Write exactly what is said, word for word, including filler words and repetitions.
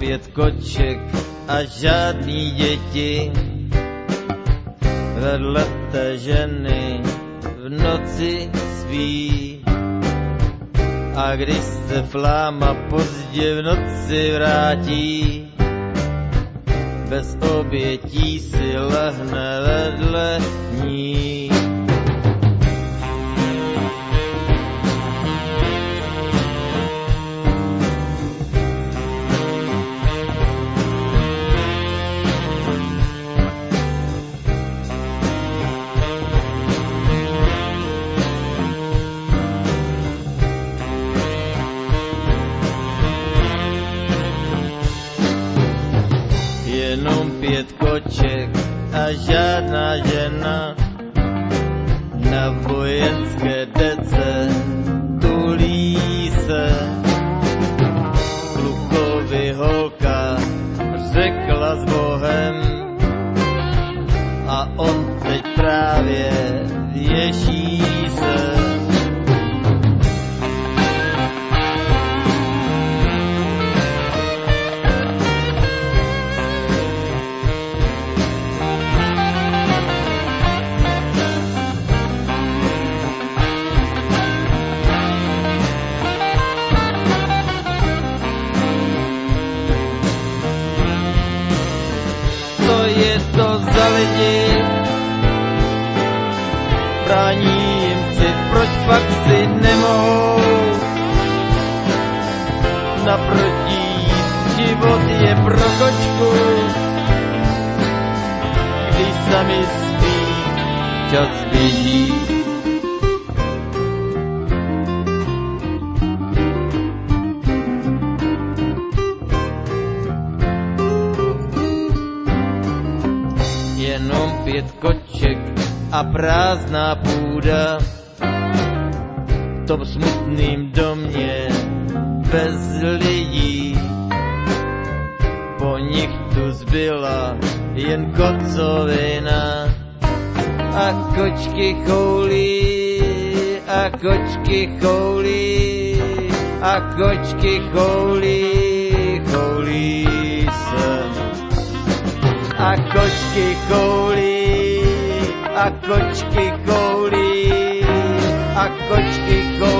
pět koček a žádný děti. Vedle té ženy v noci spí. A když se fláma pozdě v noci vrátí, bez obětí si lehne vedle ní. Jenom pět koček a žádná žena na vojenské dece tulí se. Klukovi holka řekla s Bohem a on teď právě věší se. Za lidi, brání jim cit, proč pak si nemohou naproti, život je pro kočku, když sami spí, čas běží. Jenom pět koček a prázdná půda v tom smutným domě bez lidí. Po nich tu zbyla jen kocovina a kočky choulí, a kočky choulí, a kočky choulí, choulí se. A kočky koulí, a kočky koulí, a kočky koulí.